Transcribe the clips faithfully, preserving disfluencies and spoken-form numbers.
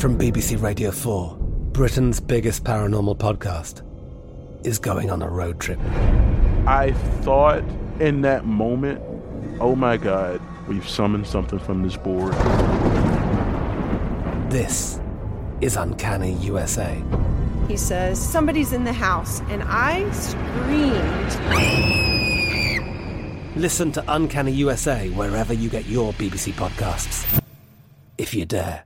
From B B C Radio four, Britain's biggest paranormal podcast is going on a road trip. I thought in that moment, oh my God, we've summoned something from this board. This is Uncanny U S A. He says, somebody's in the house, and I screamed. Listen to Uncanny U S A wherever you get your B B C podcasts, if you dare.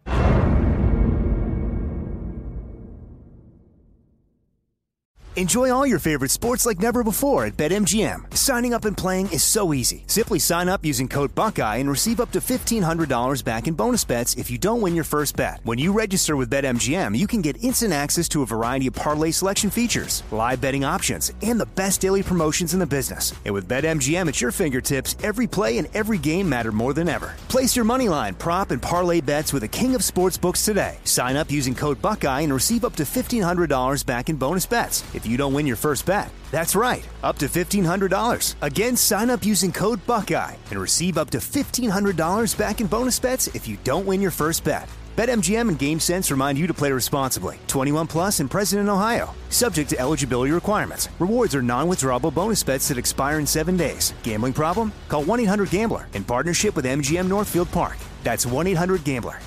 Enjoy all your favorite sports like never before at BetMGM. Signing up and playing is so easy. Simply sign up using code Buckeye and receive up to fifteen hundred dollars back in bonus bets if you don't win your first bet. When you register with BetMGM, you can get instant access to a variety of parlay selection features, live betting options, and the best daily promotions in the business. And with BetMGM at your fingertips, every play and every game matter more than ever. Place your moneyline, prop, and parlay bets with the king of sportsbooks today. Sign up using code Buckeye and receive up to fifteen hundred dollars back in bonus bets if you don't win your first bet. That's right, up to fifteen hundred dollars. Again, sign up using code Buckeye and receive up to fifteen hundred dollars back in bonus bets if you don't win your first bet. BetMGM and GameSense remind you to play responsibly. twenty-one plus and present in Ohio. Subject to eligibility requirements. Rewards are non-withdrawable bonus bets that expire in seven days. Gambling problem? Call one eight hundred gambler in partnership with M G M Northfield Park. That's one eight hundred gambler.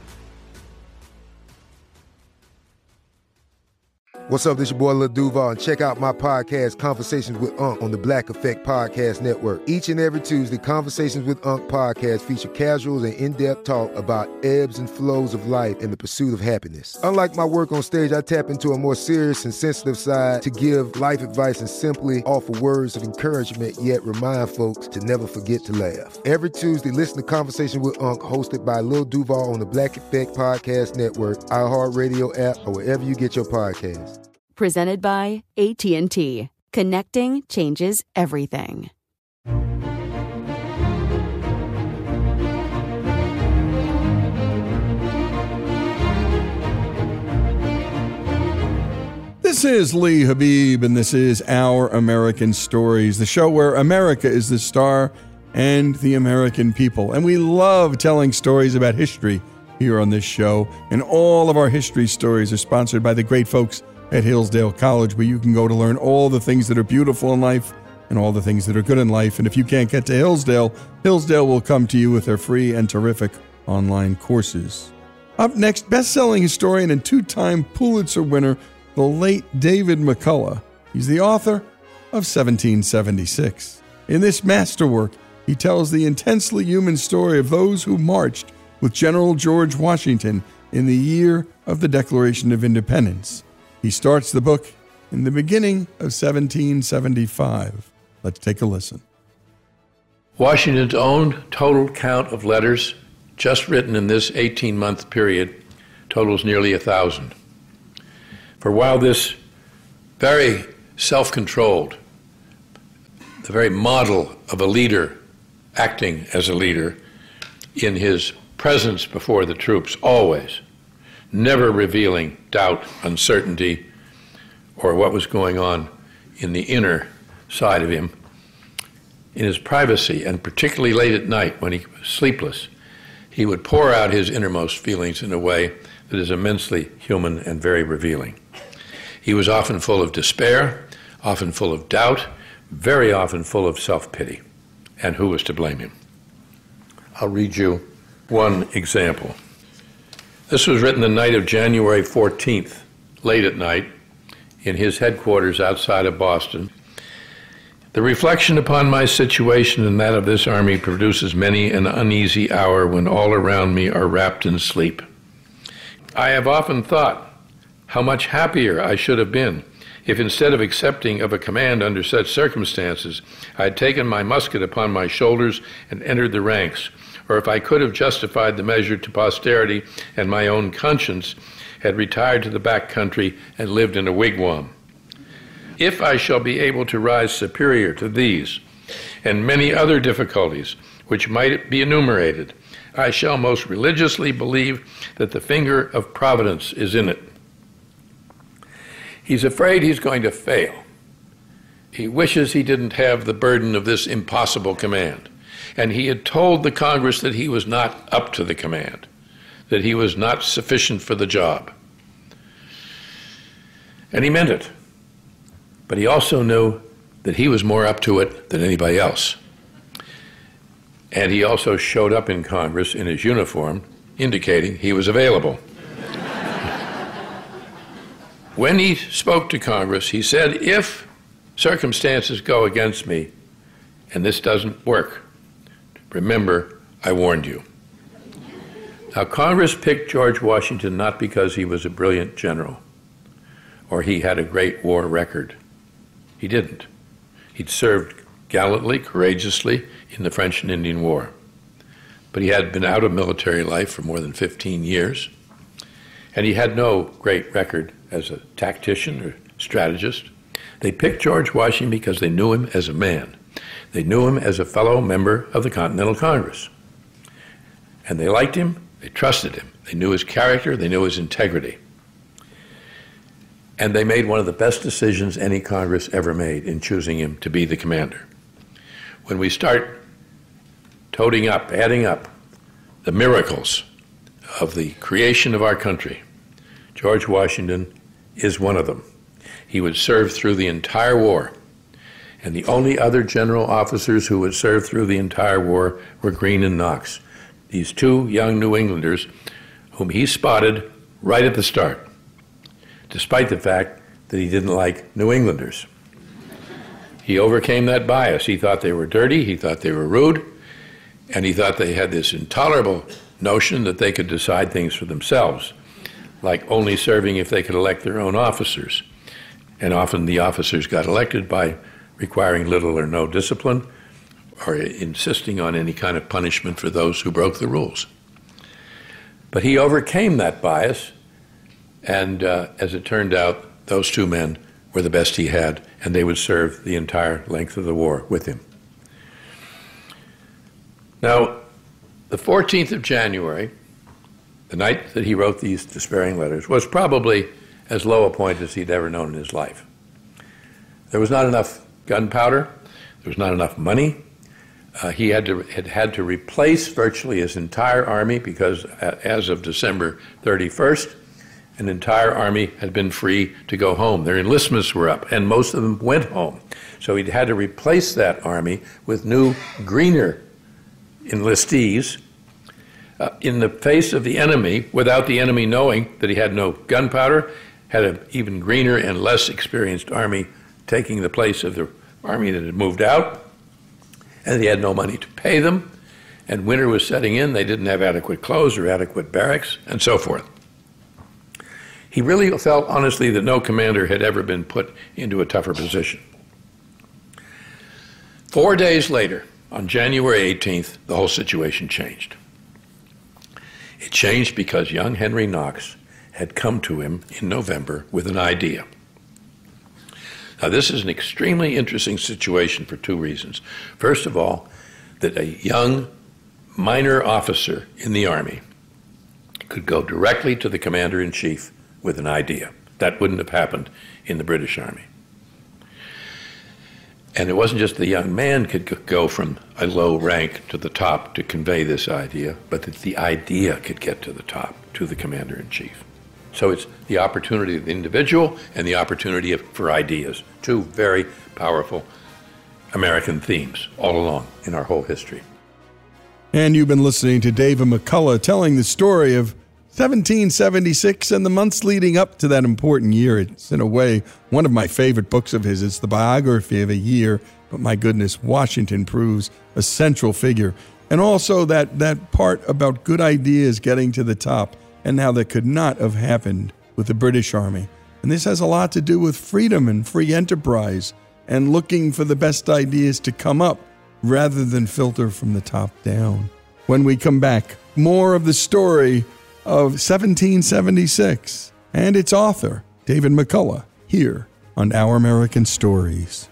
What's up, this your boy Lil Duval, and check out my podcast, Conversations with Unc, on the Black Effect Podcast Network. Each and every Tuesday, Conversations with Unc podcast feature casuals and in-depth talk about ebbs and flows of life and the pursuit of happiness. Unlike my work on stage, I tap into a more serious and sensitive side to give life advice and simply offer words of encouragement, yet remind folks to never forget to laugh. Every Tuesday, listen to Conversations with Unc, hosted by Lil Duval on the Black Effect Podcast Network, iHeartRadio app, or wherever you get your podcasts. Presented by A T and T. Connecting changes everything. This is Lee Habib, and this is Our American Stories, the show where America is the star and the American people. And we love telling stories about history here on this show. And all of our history stories are sponsored by the great folks at Hillsdale College, where you can go to learn all the things that are beautiful in life and all the things that are good in life. And if you can't get to Hillsdale, Hillsdale will come to you with their free and terrific online courses. Up next, best-selling historian and two-time Pulitzer winner, the late David McCullough. He's the author of seventeen seventy-six. In this masterwork, he tells the intensely human story of those who marched with General George Washington in the year of the Declaration of Independence. He starts the book in the beginning of seventeen seventy-five. Let's take a listen. Washington's own total count of letters just written in this eighteen-month period totals nearly a thousand. For while this very self-controlled, the very model of a leader acting as a leader in his presence before the troops, always, never revealing doubt, uncertainty, or what was going on in the inner side of him. In his privacy, and particularly late at night when he was sleepless, he would pour out his innermost feelings in a way that is immensely human and very revealing. He was often full of despair, often full of doubt, very often full of self-pity. And who was to blame him? I'll read you one example. This was written the night of January fourteenth, late at night, in his headquarters outside of Boston. The reflection upon my situation and that of this army produces many an uneasy hour when all around me are wrapped in sleep. I have often thought how much happier I should have been if instead of accepting of a command under such circumstances, I had taken my musket upon my shoulders and entered the ranks, or if I could have justified the measure to posterity and my own conscience, had retired to the back country and lived in a wigwam. If I shall be able to rise superior to these and many other difficulties which might be enumerated, I shall most religiously believe that the finger of Providence is in it. He's afraid he's going to fail. He wishes he didn't have the burden of this impossible command. And he had told the Congress that he was not up to the command, that he was not sufficient for the job. And he meant it. But he also knew that he was more up to it than anybody else. And he also showed up in Congress in his uniform, indicating he was available. When he spoke to Congress, he said, if circumstances go against me and this doesn't work, remember, I warned you. Now, Congress picked George Washington not because he was a brilliant general or he had a great war record. He didn't. He'd served gallantly, courageously in the French and Indian War. But he had been out of military life for more than fifteen years, and he had no great record as a tactician or strategist. They picked George Washington because they knew him as a man. They knew him as a fellow member of the Continental Congress. And they liked him, they trusted him, they knew his character, they knew his integrity. And they made one of the best decisions any Congress ever made in choosing him to be the commander. When we start toting up, adding up the miracles of the creation of our country, George Washington is one of them. He would serve through the entire war. And the only other general officers who would serve through the entire war were Greene and Knox, these two young New Englanders whom he spotted right at the start, despite the fact that he didn't like New Englanders. He overcame that bias. He thought they were dirty, he thought they were rude, and he thought they had this intolerable notion that they could decide things for themselves, like only serving if they could elect their own officers. And often the officers got elected by requiring little or no discipline or insisting on any kind of punishment for those who broke the rules. But he overcame that bias, and uh, as it turned out, those two men were the best he had, and they would serve the entire length of the war with him. Now, the fourteenth of January, the night that he wrote these despairing letters, was probably as low a point as he'd ever known in his life. There was not enough gunpowder, there was not enough money. Uh, he had to had, had to replace virtually his entire army because uh, as of December thirty-first, an entire army had been free to go home. Their enlistments were up, and most of them went home. So he'd had to replace that army with new, greener enlistees uh, in the face of the enemy, without the enemy knowing that he had no gunpowder, had an even greener and less experienced army taking the place of the army that had moved out, and he had no money to pay them, and winter was setting in. They didn't have adequate clothes or adequate barracks, and so forth. He really felt, honestly, that no commander had ever been put into a tougher position. Four days later, on January eighteenth, the whole situation changed. It changed because young Henry Knox had come to him in November with an idea. Now, this is an extremely interesting situation for two reasons. First of all, that a young minor officer in the Army could go directly to the commander-in-chief with an idea. That wouldn't have happened in the British Army. And it wasn't just the young man could go from a low rank to the top to convey this idea, but that the idea could get to the top, to the commander-in-chief. So it's the opportunity of the individual and the opportunity of, for ideas, two very powerful American themes all along in our whole history. And you've been listening to David McCullough telling the story of seventeen seventy-six and the months leading up to that important year. It's, in a way, one of my favorite books of his. It's the biography of a year, but my goodness, Washington proves a central figure. And also that, that part about good ideas getting to the top, and how that could not have happened with the British Army. And this has a lot to do with freedom and free enterprise and looking for the best ideas to come up rather than filter from the top down. When we come back, more of the story of seventeen seventy-six and its author, David McCullough, here on Our American Stories.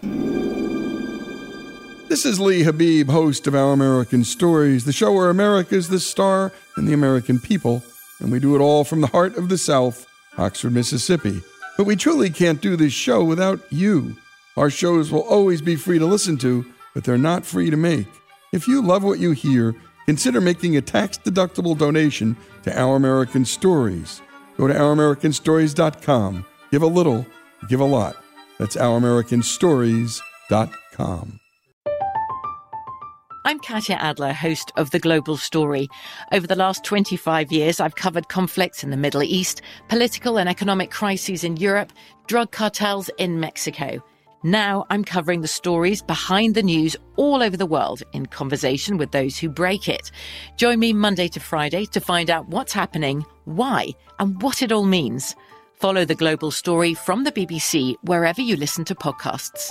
This is Lee Habib, host of Our American Stories, the show where America is the star and the American people, and we do it all from the heart of the South, Oxford, Mississippi. But we truly can't do this show without you. Our shows will always be free to listen to, but they're not free to make. If you love what you hear, consider making a tax-deductible donation to Our American Stories. Go to our american stories dot com. Give a little, give a lot. That's our american stories dot com. I'm Katya Adler, host of The Global Story. Over the last twenty-five years, I've covered conflicts in the Middle East, political and economic crises in Europe, drug cartels in Mexico. Now I'm covering the stories behind the news all over the world in conversation with those who break it. Join me Monday to Friday to find out what's happening, why, and what it all means. Follow The Global Story from the B B C wherever you listen to podcasts.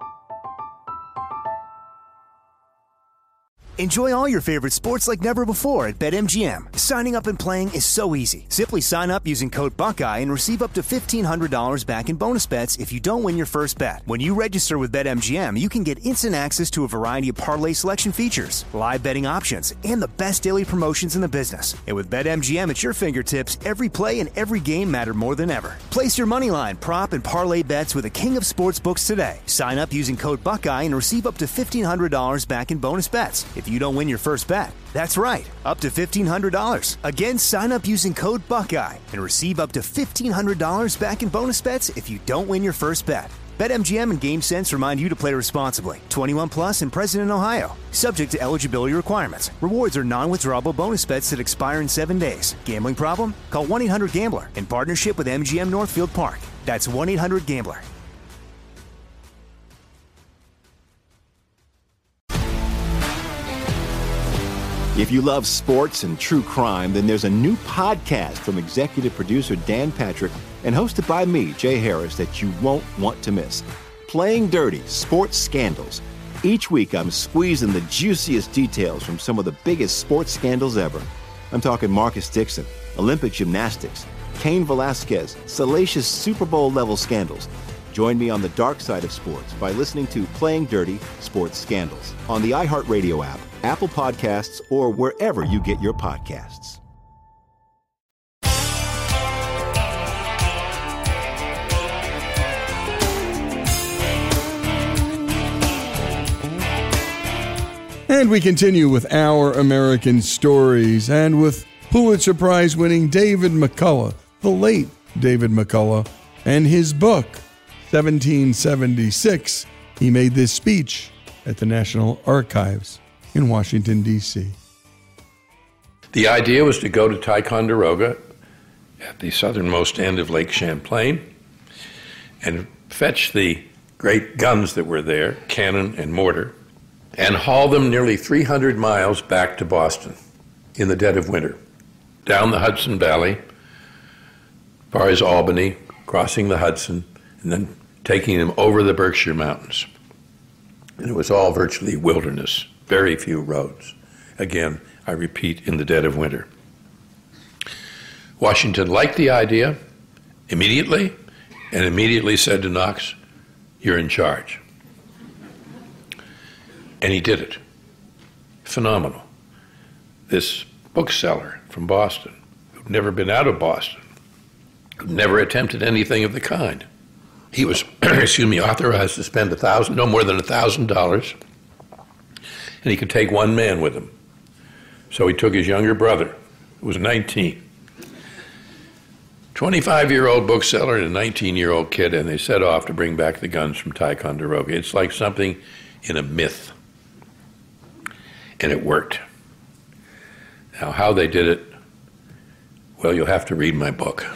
Enjoy all your favorite sports like never before at BetMGM. Signing up and playing is so easy. Simply sign up using code Buckeye and receive up to fifteen hundred dollars back in bonus bets if you don't win your first bet. When you register with BetMGM, you can get instant access to a variety of parlay selection features, live betting options, and the best daily promotions in the business. And with BetMGM at your fingertips, every play and every game matter more than ever. Place your moneyline, prop, and parlay bets with the king of sportsbooks today. Sign up using code Buckeye and receive up to fifteen hundred dollars back in bonus bets if you don't win your first bet. That's right, up to fifteen hundred dollars. Again, sign up using code Buckeye and receive up to fifteen hundred dollars back in bonus bets if you don't win your first bet. BetMGM and GameSense remind you to play responsibly. twenty-one plus and present in Ohio. Subject to eligibility requirements. Rewards are non-withdrawable bonus bets that expire in seven days. Gambling problem? Call one eight hundred gambler in partnership with M G M Northfield Park. That's one eight hundred gambler. If you love sports and true crime, then there's a new podcast from executive producer Dan Patrick and hosted by me, Jay Harris, that you won't want to miss. Playing Dirty: Sports Scandals. Each week, I'm squeezing the juiciest details from some of the biggest sports scandals ever. I'm talking Marcus Dixon, Olympic gymnastics, Cain Velasquez, salacious Super Bowl-level scandals. Join me on the dark side of sports by listening to Playing Dirty: Sports Scandals on the iHeartRadio app, Apple Podcasts, or wherever you get your podcasts. And we continue with Our American Stories and with Pulitzer Prize-winning David McCullough, the late David McCullough, and his book, seventeen seventy-six, he made this speech at the National Archives in Washington, D C The idea was to go to Ticonderoga at the southernmost end of Lake Champlain and fetch the great guns that were there, cannon and mortar, and haul them nearly three hundred miles back to Boston in the dead of winter, down the Hudson Valley, as far as Albany, crossing the Hudson, and then taking them over the Berkshire Mountains. And it was all virtually wilderness, very few roads. Again, I repeat, in the dead of winter. Washington liked the idea immediately, and immediately said to Knox, "You're in charge." And he did it. Phenomenal. This bookseller from Boston, who'd never been out of Boston, who'd never attempted anything of the kind, he was, excuse me, authorized to spend a thousand, no more than a thousand dollars, and he could take one man with him. So he took his younger brother, who was nineteen, twenty-five-year-old bookseller and a nineteen-year-old kid, and they set off to bring back the guns from Ticonderoga. It's like something in a myth, and it worked. Now, how they did it, well, you'll have to read my book.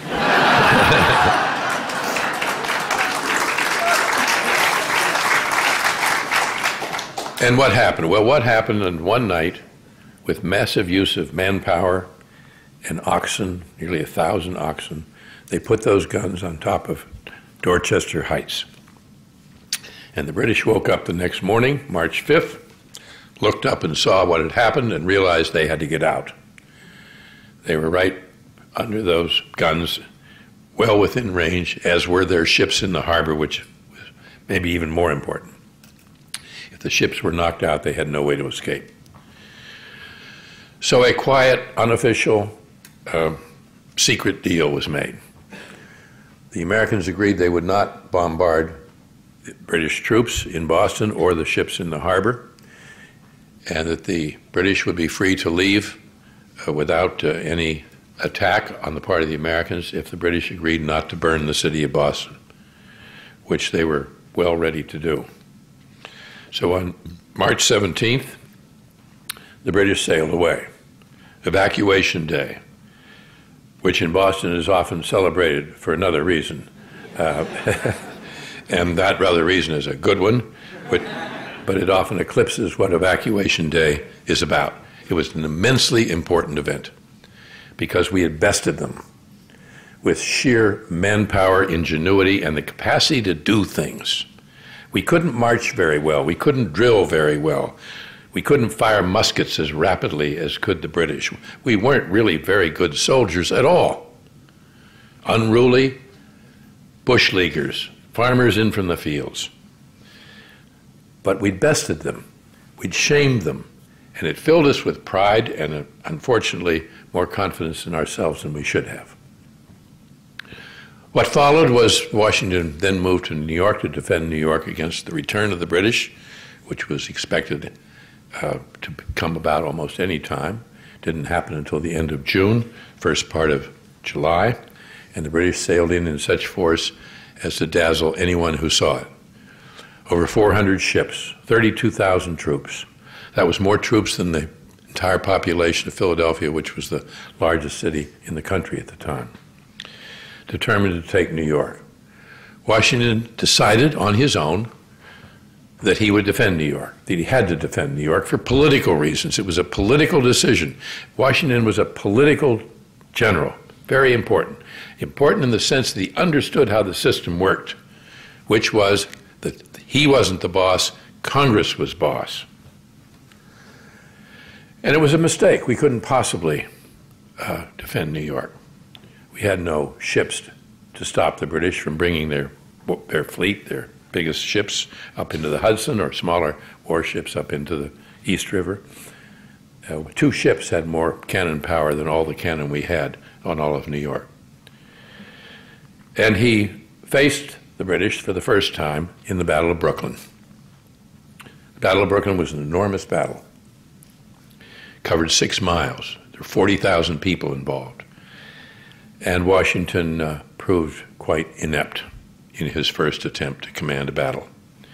And what happened? Well, what happened in one night, with massive use of manpower and oxen, nearly a thousand oxen, they put those guns on top of Dorchester Heights. And the British woke up the next morning, March fifth, looked up and saw what had happened and realized they had to get out. They were right under those guns, well within range, as were their ships in the harbor, which was maybe even more important. If the ships were knocked out, they had no way to escape. So a quiet, unofficial, uh, secret deal was made. The Americans agreed they would not bombard the British troops in Boston or the ships in the harbor, and that the British would be free to leave uh, without uh, any attack on the part of the Americans if the British agreed not to burn the city of Boston, which they were well ready to do. So on March seventeenth, the British sailed away. Evacuation Day, which in Boston is often celebrated for another reason. Uh, and that rather reason is a good one, but, but it often eclipses what Evacuation Day is about. It was an immensely important event because we had bested them with sheer manpower, ingenuity, and the capacity to do things. We couldn't march very well. We couldn't drill very well. We couldn't fire muskets as rapidly as could the British. We weren't really very good soldiers at all. Unruly, bush leaguers, farmers in from the fields. But we'd bested them. We'd shamed them. And it filled us with pride and, uh, unfortunately, more confidence in ourselves than we should have. What followed was Washington then moved to New York to defend New York against the return of the British, which was expected uh, to come about almost any time. Didn't happen until the end of June, first part of July, and the British sailed in in such force as to dazzle anyone who saw it. Over four hundred ships, thirty-two thousand troops. That was more troops than the entire population of Philadelphia, which was the largest city in the country at the time, determined to take New York. Washington decided on his own that he would defend New York, that he had to defend New York for political reasons. It was a political decision. Washington was a political general, very important. Important in the sense that he understood how the system worked, which was that he wasn't the boss, Congress was boss. And it was a mistake. We couldn't possibly uh, defend New York. We had no ships to stop the British from bringing their their fleet, their biggest ships, up into the Hudson, or smaller warships up into the East River. Uh, two ships had more cannon power than all the cannon we had on all of New York. And he faced the British for the first time in the Battle of Brooklyn. The Battle of Brooklyn was an enormous battle. Covered six miles. There were forty thousand people involved. And Washington uh, proved quite inept in his first attempt to command a battle.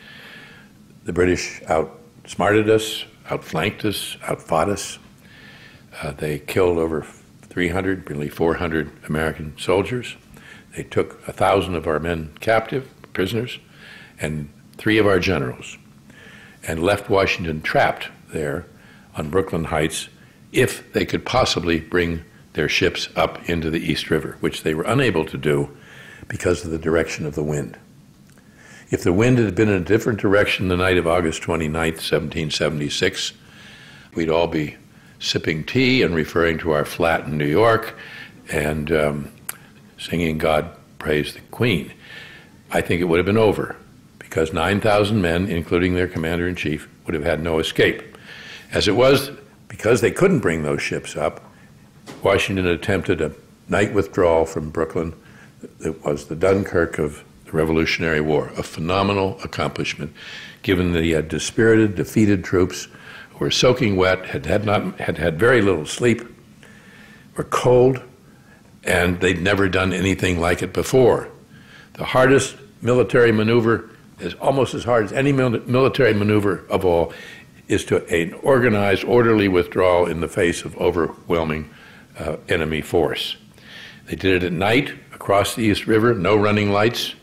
The British outsmarted us, outflanked us, outfought us. Uh, they killed over three hundred, nearly four hundred American soldiers. They took one thousand of our men captive, prisoners, and three of our generals, and left Washington trapped there on Brooklyn Heights if they could possibly bring their ships up into the East River, which they were unable to do because of the direction of the wind. If the wind had been in a different direction the night of August twenty-ninth, seventeen seventy-six, we'd all be sipping tea and referring to our flat in New York and um, singing God Praise the Queen. I think it would have been over because nine thousand men, including their commander-in-chief, would have had no escape. As it was, because they couldn't bring those ships up, Washington attempted a night withdrawal from Brooklyn. It was the Dunkirk of the Revolutionary War, a phenomenal accomplishment, given that he had dispirited, defeated troops who were soaking wet, had had, not, had had very little sleep, were cold, and they'd never done anything like it before. The hardest military maneuver, is almost as hard as any mil- military maneuver of all, is to an organized, orderly withdrawal in the face of overwhelming uh, enemy force. They did it at night across the East River, no running lights.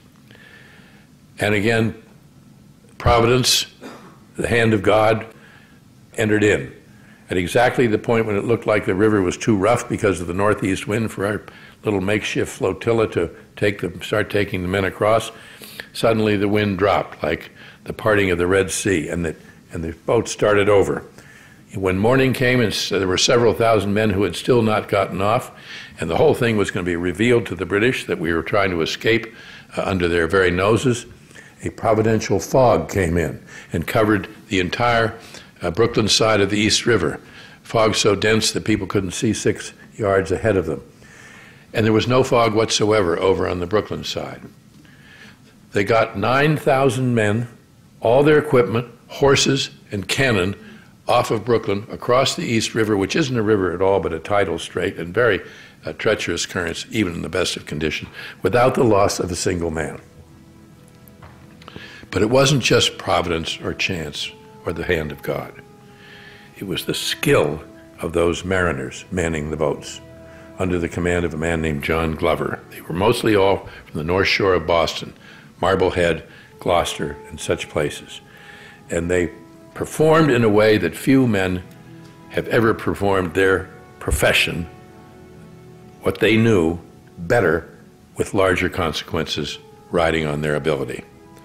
And again, Providence, the hand of God, entered in at exactly the point when it looked like the river was too rough because of the northeast wind for our little makeshift flotilla to take the, start taking the men across. Suddenly the wind dropped like the parting of the Red Sea, and the, and the boat started over. When morning came, and there were several thousand men who had still not gotten off, and the whole thing was going to be revealed to the British that we were trying to escape uh, under their very noses, a providential fog came in and covered the entire uh, Brooklyn side of the East River. Fog so dense that people couldn't see six yards ahead of them. And there was no fog whatsoever over on the Brooklyn side. They got nine thousand men, all their equipment, horses, and cannon off of Brooklyn, across the East River, which isn't a river at all, but a tidal strait, and very uh, treacherous currents, even in the best of conditions, without the loss of a single man. But it wasn't just providence or chance or the hand of God. It was the skill of those mariners manning the boats under the command of a man named John Glover. They were mostly all from the North Shore of Boston, Marblehead, Gloucester, and such places. And they performed in a way that few men have ever performed their profession, what they knew, better with larger consequences riding on their ability.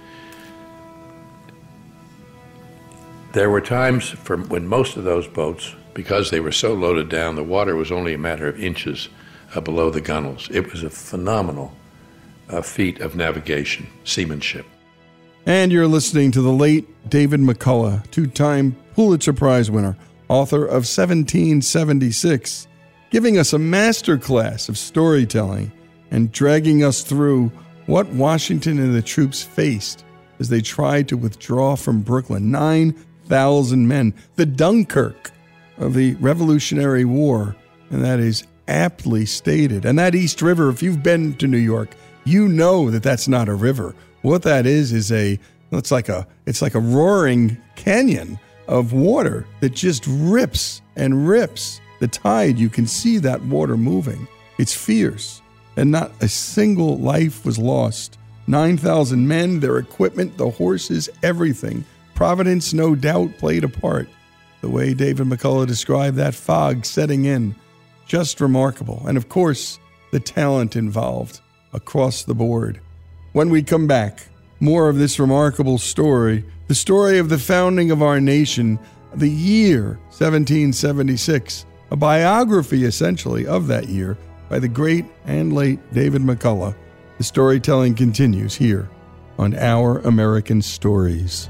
There were times for when most of those boats, because they were so loaded down, the water was only a matter of inches uh, below the gunwales. It was a phenomenal uh, feat of navigation, seamanship. And you're listening to the late David McCullough, two-time Pulitzer Prize winner, author of seventeen seventy-six, giving us a master class of storytelling and dragging us through what Washington and the troops faced as they tried to withdraw from Brooklyn. Nine thousand men, the Dunkirk of the Revolutionary War, and that is aptly stated. And that East River, if you've been to New York, you know that that's not a river. What that is is a it's like a it's like a roaring canyon of water that just rips and rips. The tide, you can see that water moving. It's fierce, and not a single life was lost. nine thousand men, their equipment, the horses, everything. Providence, no doubt, played a part. The way David McCullough described that fog setting in, just remarkable. And of course, the talent involved across the board. When we come back, more of this remarkable story, the story of the founding of our nation, the year seventeen seventy-six, a biography essentially of that year by the great and late David McCullough. The storytelling continues here on Our American Stories.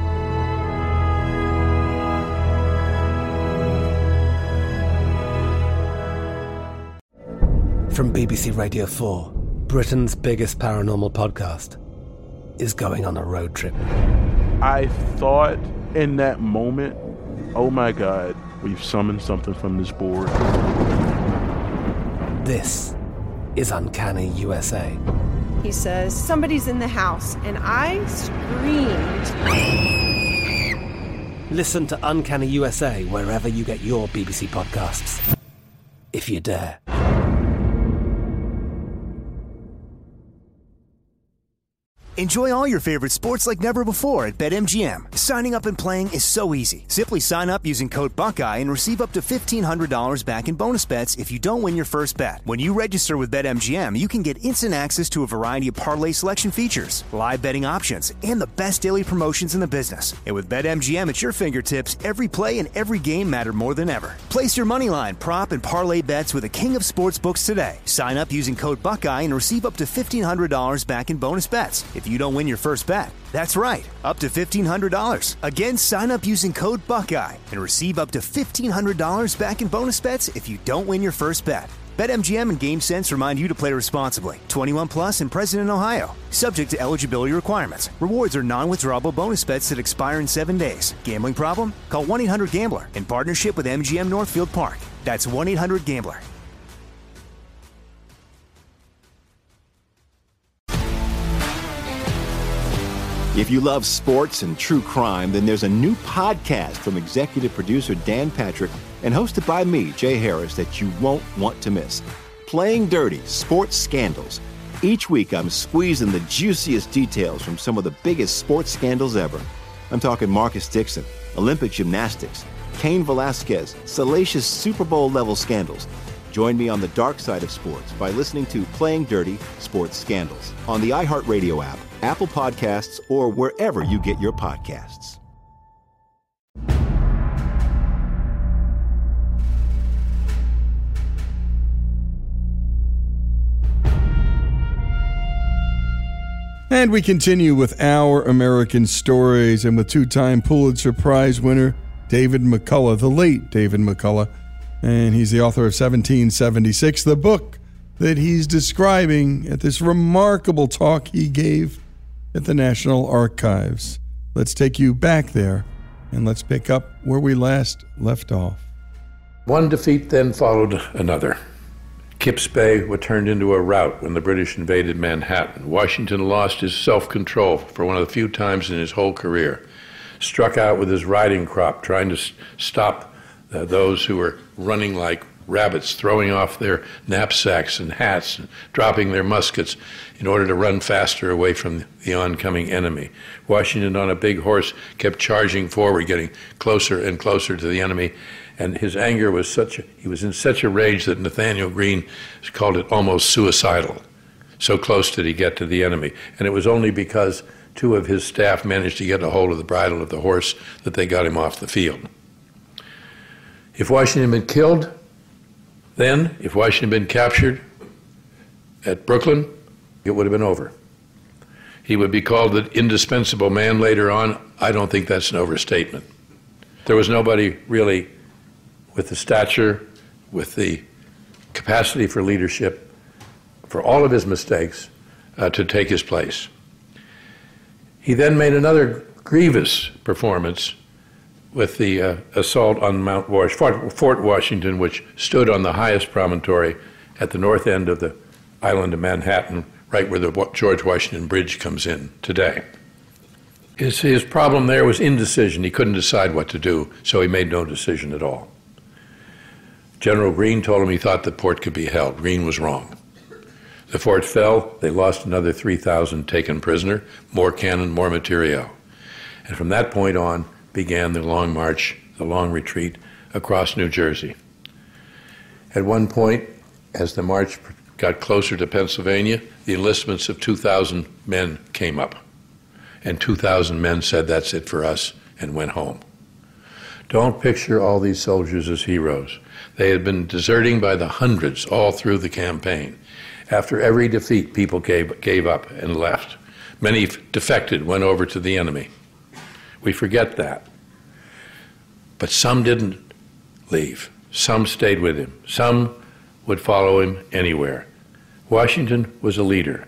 From B B C Radio four, Britain's biggest paranormal podcast is going on a road trip. I thought in that moment, oh my God, we've summoned something from this board. This is Uncanny U S A. He says, somebody's in the house, and I screamed. Listen to Uncanny U S A wherever you get your B B C podcasts, if you dare. Enjoy all your favorite sports like never before at BetMGM. Signing up and playing is so easy. Simply sign up using code Buckeye and receive up to fifteen hundred dollars back in bonus bets if you don't win your first bet. When you register with BetMGM, you can get instant access to a variety of parlay selection features, live betting options, and the best daily promotions in the business. And with BetMGM at your fingertips, every play and every game matter more than ever. Place your moneyline, prop, and parlay bets with the king of sportsbooks today. Sign up using code Buckeye and receive up to fifteen hundred dollars back in bonus bets if you don't win your first bet. That's right, up to fifteen hundred dollars. Again, sign up using code Buckeye and receive up to fifteen hundred dollars back in bonus bets if you don't win your first bet. BetMGM and GameSense remind you to play responsibly. twenty-one plus and present in Ohio. Subject to eligibility requirements. Rewards are non-withdrawable bonus bets that expire in seven days. Gambling problem? Call one eight hundred gambler in partnership with M G M Northfield Park. That's one eight hundred gambler. If you love sports and true crime, then there's a new podcast from executive producer Dan Patrick and hosted by me, Jay Harris, that you won't want to miss. Playing Dirty: Sports Scandals. Each week, I'm squeezing the juiciest details from some of the biggest sports scandals ever. I'm talking Marcus Dixon, Olympic gymnastics, Cain Velasquez, salacious Super Bowl-level scandals. Join me on the dark side of sports by listening to Playing Dirty: Sports Scandals on the iHeartRadio app, Apple Podcasts, or wherever you get your podcasts. And we continue with Our American Stories, and with two-time Pulitzer Prize winner David McCullough, the late David McCullough. And he's the author of seventeen seventy-six, the book that he's describing at this remarkable talk he gave at the National Archives. Let's take you back there And let's pick up where we last left off. One defeat then followed another. Kips Bay was turned into a rout when the British invaded Manhattan. Washington lost his self-control for one of the few times in his whole career. Struck out with his riding crop, trying to s- stop uh, those who were running like rabbits, throwing off their knapsacks and hats and dropping their muskets in order to run faster away from the oncoming enemy. Washington, on a big horse, kept charging forward, getting closer and closer to the enemy. And his anger was such, a, he was in such a rage that Nathaniel Greene called it almost suicidal. So close did he get to the enemy. And it was only because two of his staff managed to get a hold of the bridle of the horse that they got him off the field. If Washington had been killed, then, if Washington had been captured at Brooklyn, it would have been over. He would be called the indispensable man later on. I don't think that's an overstatement. There was nobody really with the stature, with the capacity for leadership, for all of his mistakes, uh, to take his place. He then made another grievous performance with the uh, assault on Mount Wash, Fort, Fort Washington, which stood on the highest promontory at the north end of the island of Manhattan, right where the George Washington Bridge comes in today. His, his problem there was indecision. He couldn't decide what to do, so he made no decision at all. General Greene told him he thought the fort could be held. Greene was wrong. The fort fell. They lost another three thousand taken prisoner, more cannon, more materiel. And from that point on began the long march, the long retreat across New Jersey. At one point, as the march got closer to Pennsylvania, the enlistments of two thousand men came up. And two thousand men said, "That's it for us," and went home. Don't picture all these soldiers as heroes. They had been deserting by the hundreds all through the campaign. After every defeat, people gave, gave up and left. Many defected, went over to the enemy. We forget that. But some didn't leave. Some stayed with him. Some would follow him anywhere. Washington was a leader.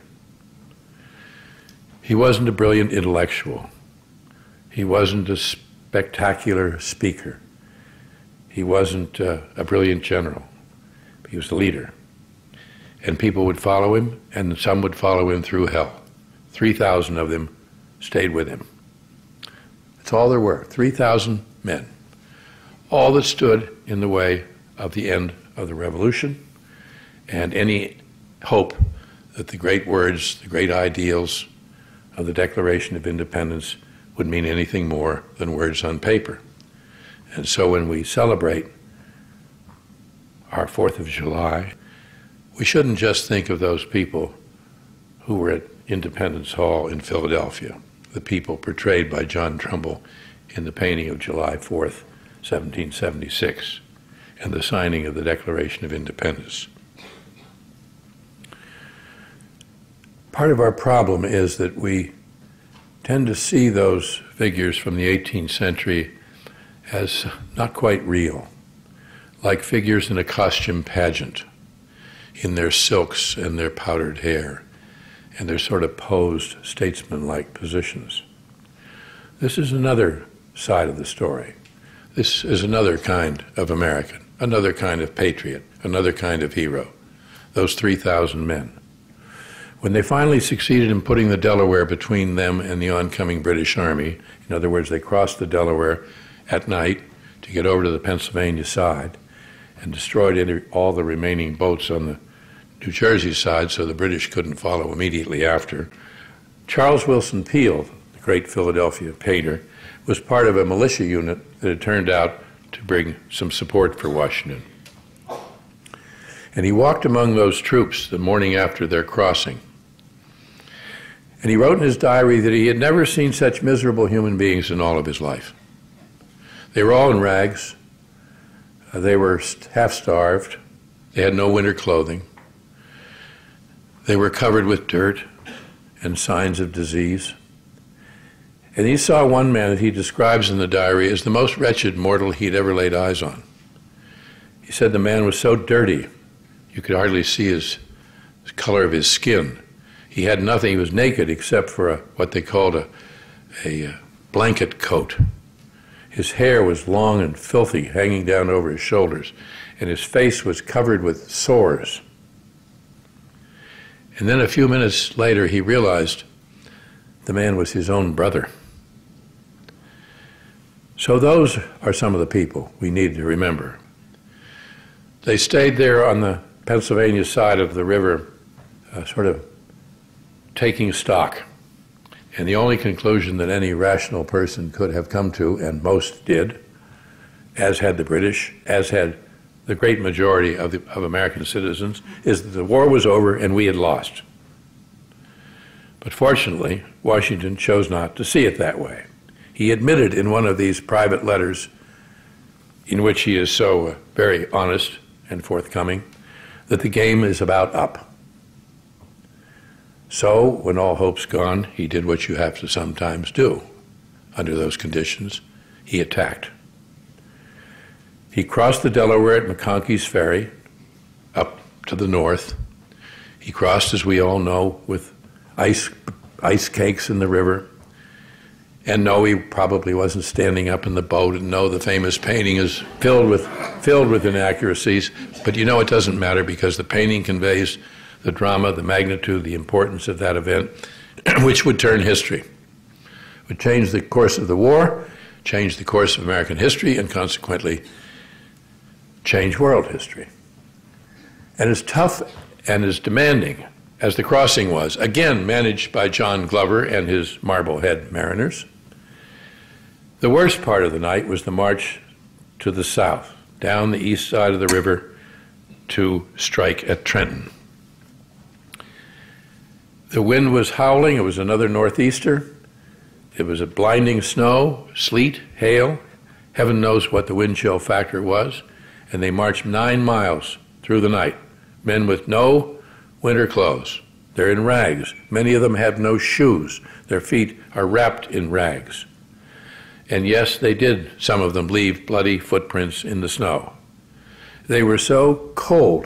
He wasn't a brilliant intellectual. He wasn't a spectacular speaker. He wasn't uh, a brilliant general. He was the leader. And people would follow him, and some would follow him through hell. three thousand of them stayed with him. That's all there were, three thousand men. All that stood in the way of the end of the revolution and any hope that the great words, the great ideals of the Declaration of Independence would mean anything more than words on paper. And so when we celebrate our fourth of July, we shouldn't just think of those people who were at Independence Hall in Philadelphia, the people portrayed by John Trumbull in the painting of July fourth, seventeen seventy-six, and the signing of the Declaration of Independence. Part of our problem is that we tend to see those figures from the eighteenth century as not quite real, like figures in a costume pageant, in their silks and their powdered hair, and their sort of posed statesman-like positions. This is another side of the story. This is another kind of American, another kind of patriot, another kind of hero, those three thousand men. When they finally succeeded in putting the Delaware between them and the oncoming British Army, in other words, they crossed the Delaware at night to get over to the Pennsylvania side and destroyed all the remaining boats on the New Jersey side so the British couldn't follow immediately after. Charles Willson Peale, the great Philadelphia painter, was part of a militia unit that had turned out to bring some support for Washington. And he walked among those troops the morning after their crossing. And he wrote in his diary that he had never seen such miserable human beings in all of his life. They were all in rags. Uh, they were half-starved. They had no winter clothing. They were covered with dirt and signs of disease. And he saw one man that he describes in the diary as the most wretched mortal he'd ever laid eyes on. He said the man was so dirty, you could hardly see his, the color of his skin. He had nothing. He was naked except for a, what they called a, a blanket coat. His hair was long and filthy, hanging down over his shoulders, and his face was covered with sores. And then a few minutes later, he realized the man was his own brother. So those are some of the people we need to remember. They stayed there on the Pennsylvania side of the river, uh, sort of taking stock. And the only conclusion that any rational person could have come to, and most did, as had the British, as had the great majority of, the, of American citizens, is that the war was over and we had lost. But fortunately, Washington chose not to see it that way. He admitted in one of these private letters, in which he is so uh, very honest and forthcoming, that the game is about up. So, when all hope's gone, he did what you have to sometimes do under those conditions. He attacked. He crossed the Delaware at McConkey's Ferry, up to the north. He crossed, as we all know, with ice, ice cakes in the river. And no, he probably wasn't standing up in the boat, and no, the famous painting is filled with, filled with inaccuracies. But you know, it doesn't matter, because the painting conveys the drama, the magnitude, the importance of that event, which would turn history, would change the course of the war, change the course of American history, and consequently change world history. And as tough and as demanding as the crossing was, again managed by John Glover and his Marblehead mariners, the worst part of the night was the march to the south, down the east side of the river to strike at Trenton. The wind was howling. It was another northeaster. It was a blinding snow, sleet, hail. Heaven knows what the wind chill factor was. And they marched nine miles through the night, men with no winter clothes. They're in rags. Many of them have no shoes. Their feet are wrapped in rags. And yes, they did, some of them, leave bloody footprints in the snow. They were so cold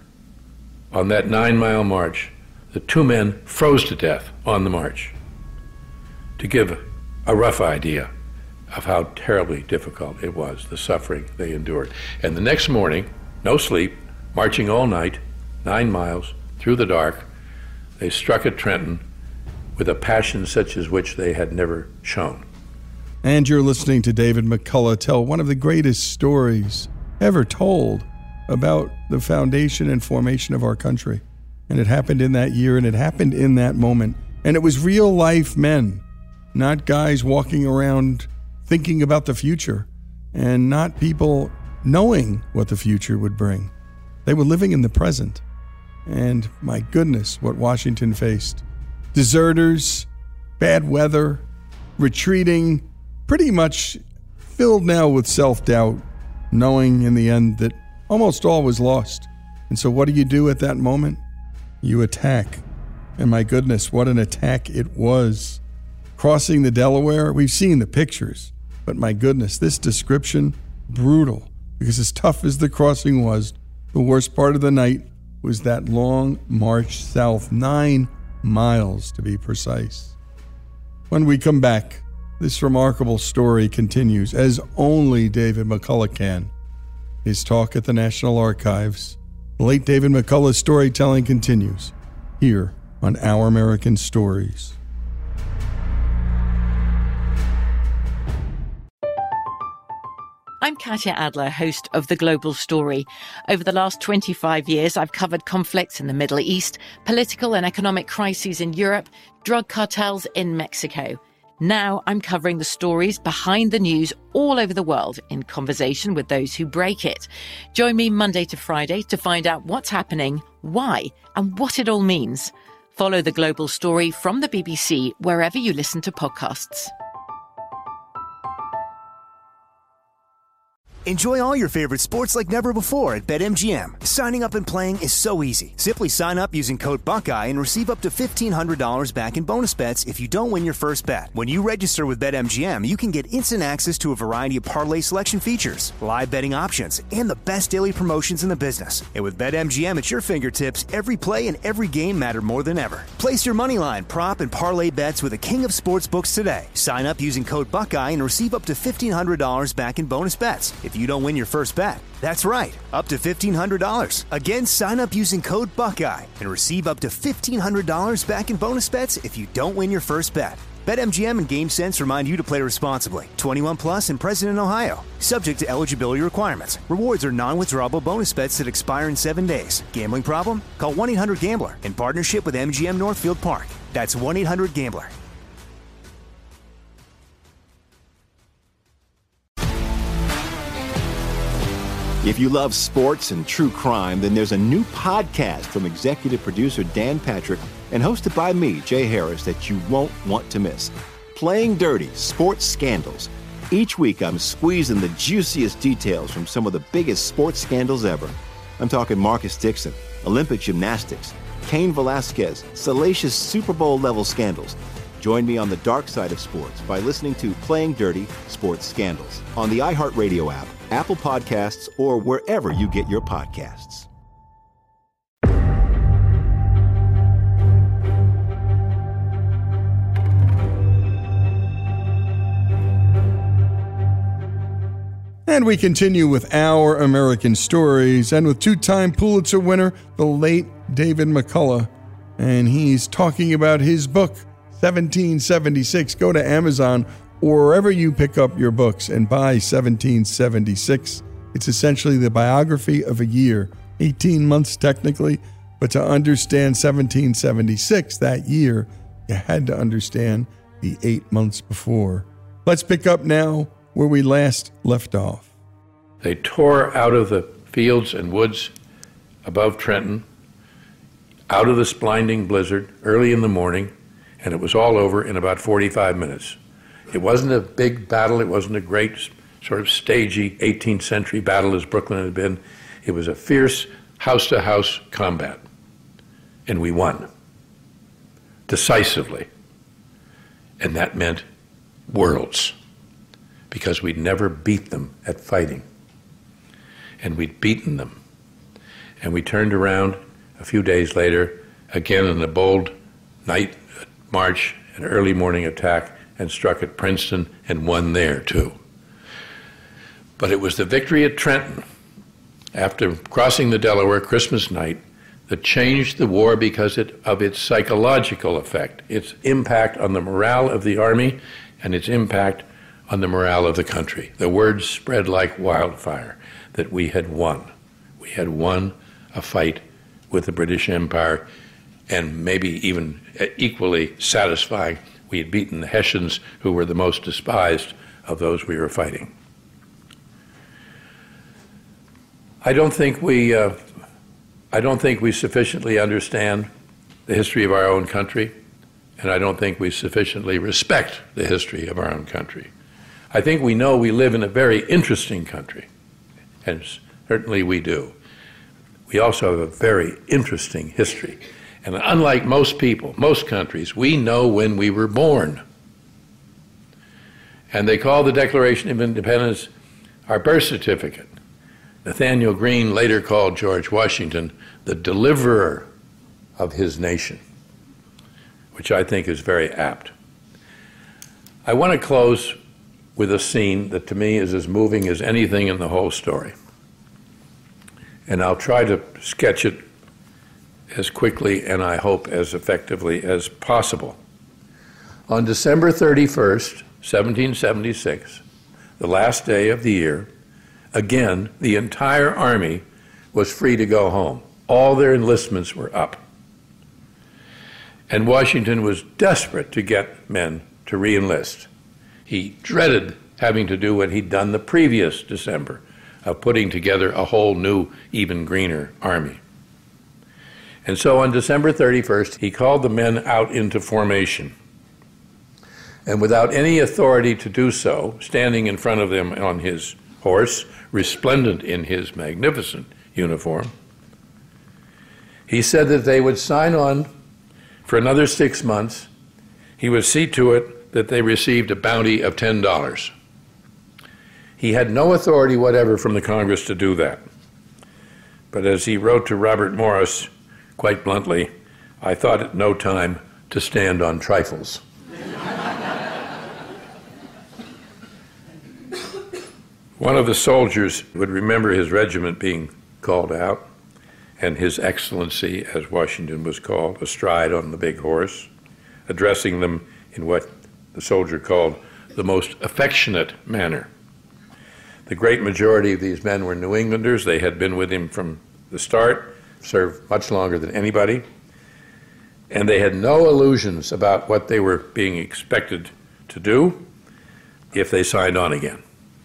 on that nine-mile march that two men froze to death on the march, to give a rough idea of how terribly difficult it was, the suffering they endured. And the next morning, no sleep, marching all night, nine miles through the dark, they struck at Trenton with a passion such as which they had never shown. And you're listening to David McCullough tell one of the greatest stories ever told about the foundation and formation of our country. And it happened in that year, and it happened in that moment. And it was real life men, not guys walking around thinking about the future, and not people knowing what the future would bring. They were living in the present. And my goodness, what Washington faced. Deserters, bad weather, retreating, pretty much filled now with self-doubt, knowing in the end that almost all was lost. And so what do you do at that moment? You attack. And my goodness, what an attack it was. Crossing the Delaware, we've seen the pictures, but my goodness, this description, brutal. Because as tough as the crossing was, the worst part of the night was that long march south, nine miles to be precise. When we come back, this remarkable story continues, as only David McCullough can. His talk at the National Archives. The late David McCullough's storytelling continues here on Our American Stories. I'm Katya Adler, host of The Global Story. Over the last twenty-five years, I've covered conflicts in the Middle East, political and economic crises in Europe, drug cartels in Mexico. Now I'm covering the stories behind the news all over the world in conversation with those who break it. Join me Monday to Friday to find out what's happening, why, and what it all means. Follow The Global Story from the B B C wherever you listen to podcasts. Enjoy all your favorite sports like never before at BetMGM. Signing up and playing is so easy. Simply sign up using code Buckeye and receive up to fifteen hundred dollars back in bonus bets if you don't win your first bet. When you register with BetMGM, you can get instant access to a variety of parlay selection features, live betting options, and the best daily promotions in the business. And with BetMGM at your fingertips, every play and every game matter more than ever. Place your moneyline, prop, and parlay bets with the king of sportsbooks today. Sign up using code Buckeye and receive up to fifteen hundred dollars back in bonus bets if you don't win your first bet. That's right, up to fifteen hundred dollars. Again, sign up using code Buckeye and receive up to fifteen hundred dollars back in bonus bets if you don't win your first bet. BetMGM and GameSense remind you to play responsibly. twenty-one plus and present in Ohio. Subject to eligibility requirements. Rewards are non-withdrawable bonus bets that expire in seven days. Gambling problem? Call one eight hundred gambler in partnership with M G M Northfield Park. That's one eight hundred gambler. If you love sports and true crime, then there's a new podcast from executive producer Dan Patrick and hosted by me, Jay Harris, that you won't want to miss. Playing Dirty: Sports Scandals. Each week, I'm squeezing the juiciest details from some of the biggest sports scandals ever. I'm talking Marcus Dixon, Olympic gymnastics, Cain Velasquez, salacious Super Bowl-level scandals. Join me on the dark side of sports by listening to Playing Dirty: Sports Scandals on the iHeartRadio app, Apple Podcasts, or wherever you get your podcasts. And we continue with Our American Stories, and with two-time Pulitzer winner, the late David McCullough. And he's talking about his book, seventeen seventy-six. Go to Amazon or wherever you pick up your books and buy seventeen seventy-six. It's essentially the biography of a year, eighteen months technically, but to understand seventeen seventy-six, that year, you had to understand the eight months before. Let's pick up now where we last left off. They tore out of the fields and woods above Trenton, out of this blinding blizzard early in the morning, and it was all over in about forty-five minutes. It wasn't a big battle. It wasn't a great sort of stagey eighteenth century battle as Brooklyn had been. It was a fierce house-to-house combat, and we won decisively. And that meant worlds, because we'd never beat them at fighting. And we'd beaten them. And we turned around a few days later, again in a bold night march, an early morning attack, and struck at Princeton and won there too. But it was the victory at Trenton, after crossing the Delaware Christmas night, that changed the war because it, of its psychological effect, its impact on the morale of the Army and its impact on the morale of the country. The word spread like wildfire that we had won. We had won a fight with the British Empire, and maybe even equally satisfying, we had beaten the Hessians, who were the most despised of those we were fighting. I don't think we, uh, I don't think we sufficiently understand the history of our own country, and I don't think we sufficiently respect the history of our own country. I think we know we live in a very interesting country, and certainly we do. We also have a very interesting history. And unlike most people, most countries, we know when we were born. And they call the Declaration of Independence our birth certificate. Nathaniel Greene later called George Washington the deliverer of his nation, which I think is very apt. I want to close with a scene that to me is as moving as anything in the whole story. And I'll try to sketch it as quickly and I hope as effectively as possible. On December thirty-first, seventeen seventy-six, the last day of the year, again, the entire Army was free to go home. All their enlistments were up. And Washington was desperate to get men to re-enlist. He dreaded having to do what he'd done the previous December, of putting together a whole new, even greener army. And so on December thirty-first, he called the men out into formation. And without any authority to do so, standing in front of them on his horse, resplendent in his magnificent uniform. He said that they would sign on for another six months. He would see to it that they received a bounty of ten dollars. He had no authority whatever from the Congress to do that. But as he wrote to Robert Morris, quite bluntly, I thought it no time to stand on trifles. One of the soldiers would remember his regiment being called out, and His Excellency, as Washington was called, astride on the big horse, addressing them in what the soldier called the most affectionate manner. The great majority of these men were New Englanders. They had been with him from the start, served much longer than anybody, and they had no illusions about what they were being expected to do if they signed on again.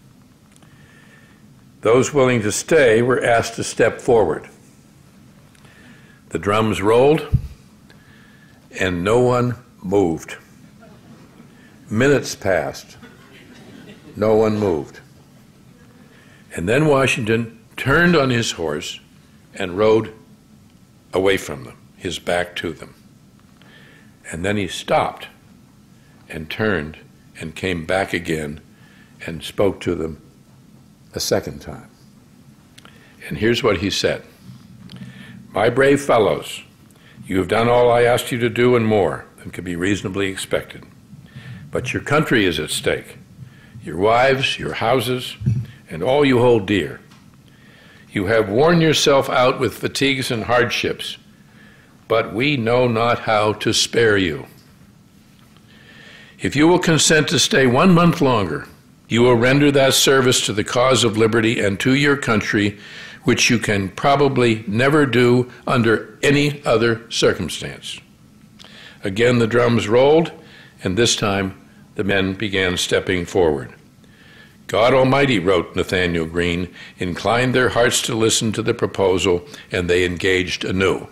Those willing to stay were asked to step forward. The drums rolled, and no one moved. Minutes passed. No one moved. And then Washington turned on his horse and rode away from them, his back to them. And then he stopped and turned and came back again and spoke to them a second time. And here's what he said. My brave fellows, you have done all I asked you to do and more than could be reasonably expected. But your country is at stake, your wives, your houses, and all you hold dear. You have worn yourself out with fatigues and hardships, but we know not how to spare you. If you will consent to stay one month longer, you will render that service to the cause of liberty and to your country which you can probably never do under any other circumstance. Again the drums rolled, and this time the men began stepping forward. God Almighty, wrote Nathanael Greene, inclined their hearts to listen to the proposal, and they engaged anew.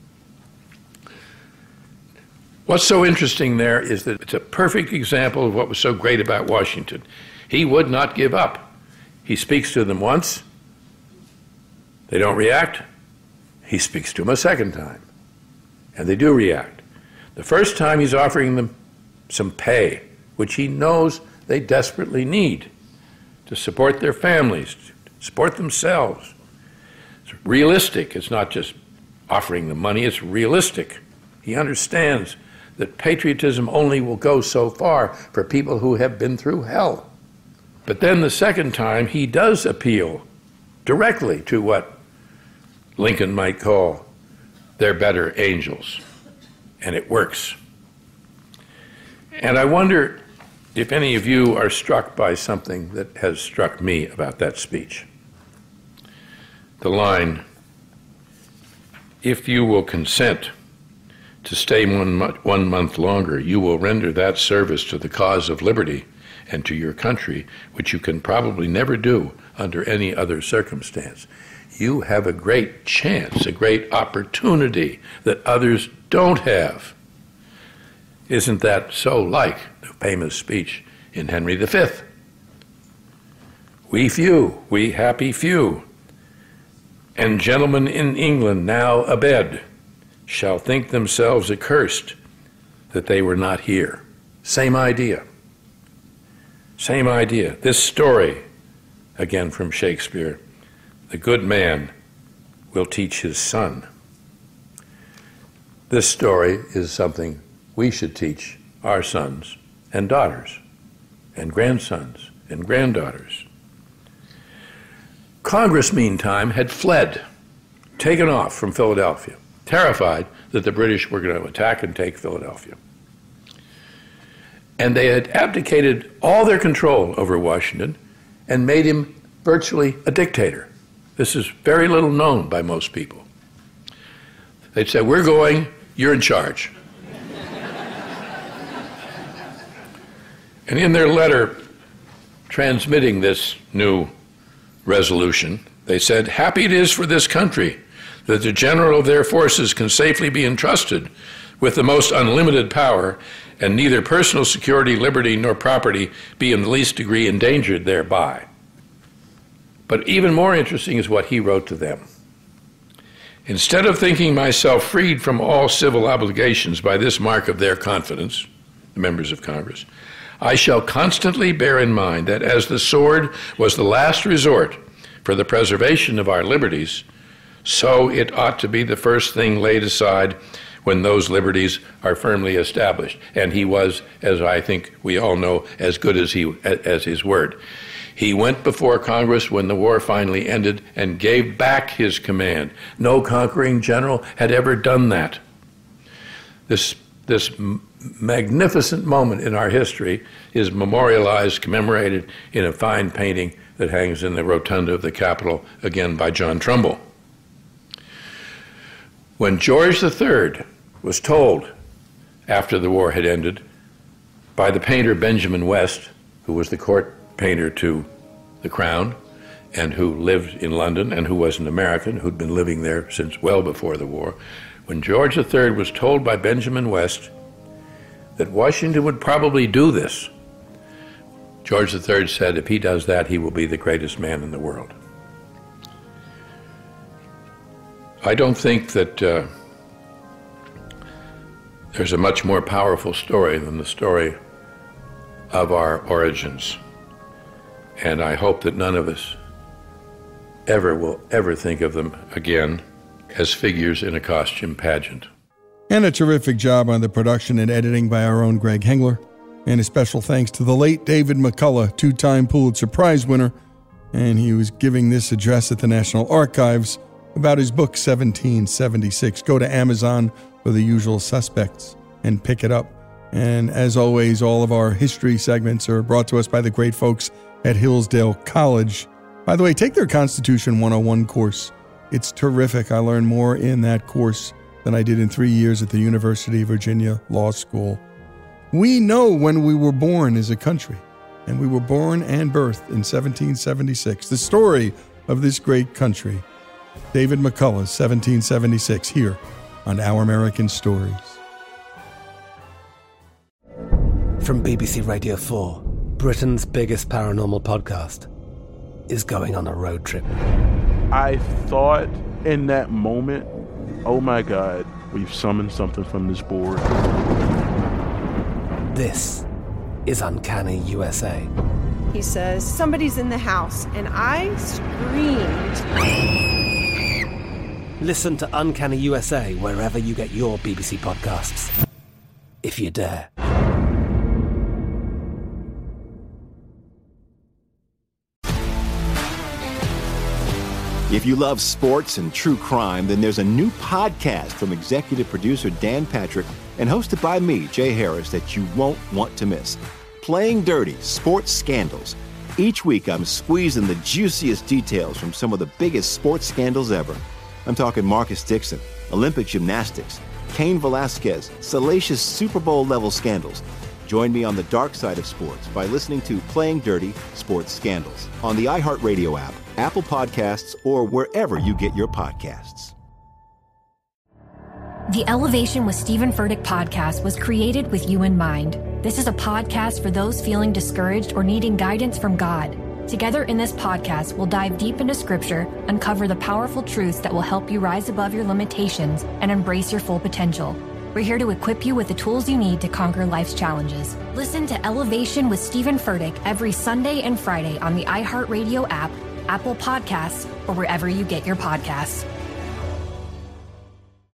What's so interesting there is that it's a perfect example of what was so great about Washington. He would not give up. He speaks to them once. They don't react. He speaks to them a second time, and they do react. The first time he's offering them some pay, which he knows they desperately need to support their families, to support themselves. It's realistic. It's not just offering them money. It's realistic. He understands that patriotism only will go so far for people who have been through hell. But then the second time, he does appeal directly to what Lincoln might call their better angels, and it works. And I wonder if any of you are struck by something that has struck me about that speech. The line, if you will consent to stay one, mo- one month longer, you will render that service to the cause of liberty and to your country, which you can probably never do under any other circumstance. You have a great chance, a great opportunity that others don't have. Isn't that so like the famous speech in Henry the Fifth? We few, we happy few, and gentlemen in England now abed, shall think themselves accursed that they were not here. Same idea. Same idea. This story, again from Shakespeare, the good man will teach his son. This story is something we should teach our sons and daughters and grandsons and granddaughters. Congress, meantime, had fled, taken off from Philadelphia, terrified that the British were going to attack and take Philadelphia. And they had abdicated all their control over Washington and made him virtually a dictator. This is very little known by most people. They'd say, we're going, you're in charge. And in their letter transmitting this new resolution, they said, happy it is for this country that the general of their forces can safely be entrusted with the most unlimited power, and neither personal security, liberty, nor property be in the least degree endangered thereby. But even more interesting is what he wrote to them. Instead of thinking myself freed from all civil obligations by this mark of their confidence, the members of Congress, I shall constantly bear in mind that as the sword was the last resort for the preservation of our liberties, so it ought to be the first thing laid aside when those liberties are firmly established. And he was, as I think we all know, as good as he as his word. He went before Congress when the war finally ended and gave back his command. No conquering general had ever done that. This, this m- magnificent moment in our history is memorialized, commemorated in a fine painting that hangs in the rotunda of the Capitol, again by John Trumbull. When George the Third was told, after the war had ended, by the painter Benjamin West, who was the court painter to the Crown and who lived in London and who was an American who'd been living there since well before the war, when George the Third was told by Benjamin West that Washington would probably do this, George the Third said, if he does that, he will be the greatest man in the world. I don't think that uh, there's a much more powerful story than the story of our origins. And I hope that none of us ever will ever think of them again as figures in a costume pageant. And a terrific job on the production and editing by our own Greg Hengler. And a special thanks to the late David McCullough, two-time Pulitzer Prize winner. And he was giving this address at the National Archives about his book, seventeen seventy-six. Go to Amazon for The Usual Suspects and pick it up. And as always, all of our history segments are brought to us by the great folks at Hillsdale College. By the way, take their Constitution one oh one course. It's terrific. I learned more in that course than I did in three years at the University of Virginia Law School. We know when we were born as a country, and we were born and birthed in seventeen seventy-six. The story of this great country. David McCullough's seventeen seventy-six, here on Our American Stories. From B B C Radio four, Britain's biggest paranormal podcast is going on a road trip. I thought in that moment, oh my God, we've summoned something from this board. This is Uncanny U S A. He says, somebody's in the house, and I screamed. Listen to Uncanny U S A wherever you get your B B C podcasts, if you dare. If you love sports and true crime, then there's a new podcast from executive producer Dan Patrick and hosted by me, Jay Harris, that you won't want to miss. Playing Dirty: Sports Scandals. Each week, I'm squeezing the juiciest details from some of the biggest sports scandals ever. I'm talking Marcus Dixon, Olympic gymnastics, Cain Velasquez, salacious Super Bowl-level scandals. Join me on the dark side of sports by listening to Playing Dirty: Sports Scandals on the iHeartRadio app, Apple Podcasts, or wherever you get your podcasts. The Elevation with Stephen Furtick podcast was created with you in mind. This is a podcast for those feeling discouraged or needing guidance from God. Together in this podcast, we'll dive deep into Scripture, uncover the powerful truths that will help you rise above your limitations and embrace your full potential. We're here to equip you with the tools you need to conquer life's challenges. Listen to Elevation with Stephen Furtick every Sunday and Friday on the iHeartRadio app, Apple Podcasts, or wherever you get your podcasts.